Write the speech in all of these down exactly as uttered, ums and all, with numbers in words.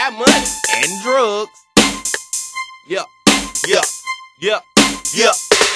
got money and drugs. Yeah, yeah, yeah, yeah.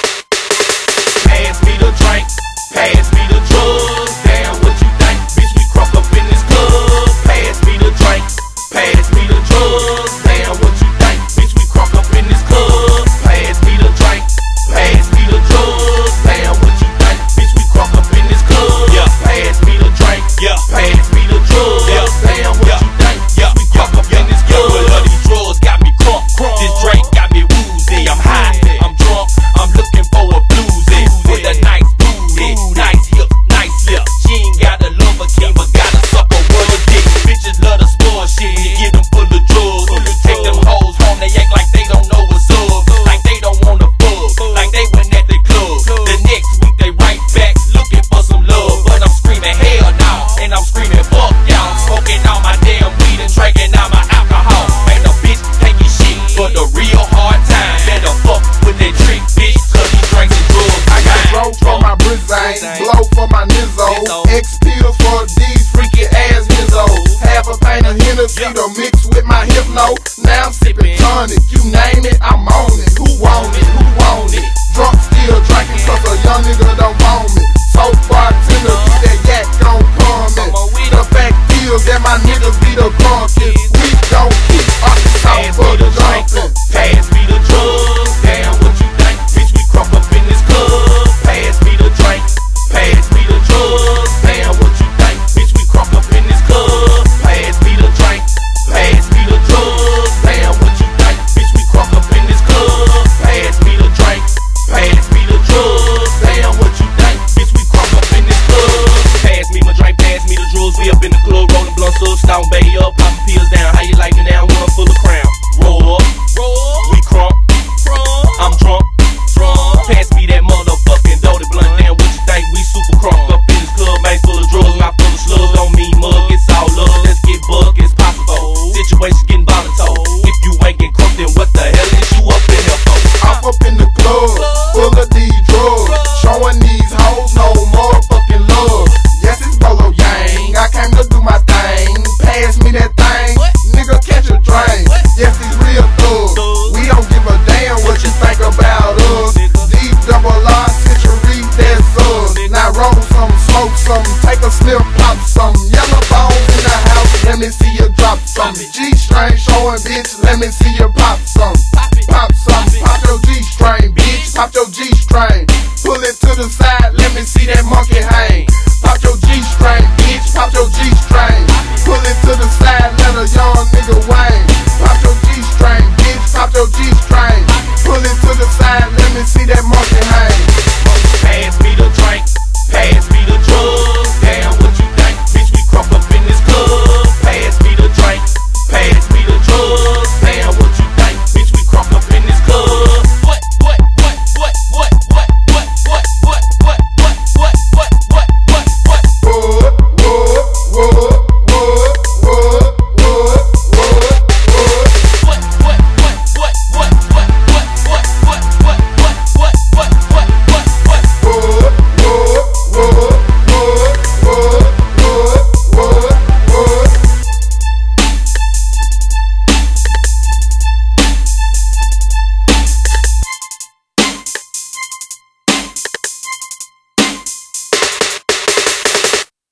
Pass me the drink, pass me the drugs. Damn, what you think? Bitch, we crunk up in this club. Pass me the drink, pass me the drugs. Damn, what you think? Bitch, we crunk up in this club. Pass me the drink, pass me the drugs. Damn, what you think? Bitch, we crunk up in this club. Yeah, pass me the drink, yeah, pass me the drugs. Yeah, damn, what you think? Yeah, we crunk up in this club. Well, all these drugs got me crunk, crunk. This drink got me woozy. I'm high, I'm drunk, I'm looking for a bluesy with a nice booty, nice hips, nice lips. She ain't got a love for king, but got a sucker with a dick. Bitches love to spoil shit, you get them full of drugs. Take them hoes home, they act like they don't know what's up, like they don't wanna fuck, like they went at the club. The next week they right back looking for some love, but I'm screaming hell no, and I'm screaming fuck y'all. Smoking all my damn weed and drinking all my alcohol. Ain't no bitch taking shit for the real hard time. Better fuck with that trick bitch, cause he drinks and drugs. I got blow for my Brizane, blow for my Nizzo, X pills for these freaky ass Nizzos. Half a pint of Hennessy to mix with my Hypno. Now I'm sipping tonic, you name it, I'm on it. Who want it? Who want it? Drunk still drinking cause a young nigga don't want me. So bartender, keep that yak gon' palm it. The fact is that my niggas be the drunkest. We don't keep Arkansas for the jumping. Pass me the drugs, damn what you think? Bitch, we crunk up in this club. Pass me the drink, pass me the drugs, damn what you think? Bitch, we crunk up in this club. Pass me the drink, pass me the drugs, damn what you think? Bitch, we crunk up in this club. Pass me the drink, pass me the drugs, damn what you think? Bitch, we crunk up in this club. Pass me my drink, pass me the drugs. We up in the club, rolling blunts up, Stone Bay up, popping pills down. How you like me now? One full of crown. Roll up, roll up. We crunk, crunk. I'm drunk, drunk. Pass me that motherfucking dirty blunt. Damn, what you think? We super crunk up in this club, man, full of drugs, not full of slugs. Don't mean mug, it's all love. Let's get buck, it's possible. Situation's getting volatile. If you ain't get crunk, then what the hell is you up in here for? I'm up in the club, full of these drugs, showing these hoes no motherfucking love. Yes, it's Bolo Yang, I came to do my thing. Pass me that thing, nigga, catch a drink. Yes, these real thugs, we don't give a damn what you think about us. These double R century, that's us. Now roll some, smoke some, take a sniff, pop some. Yellow bones in the house, let me see you drop some. G-string showing, bitch, let me see you pop some.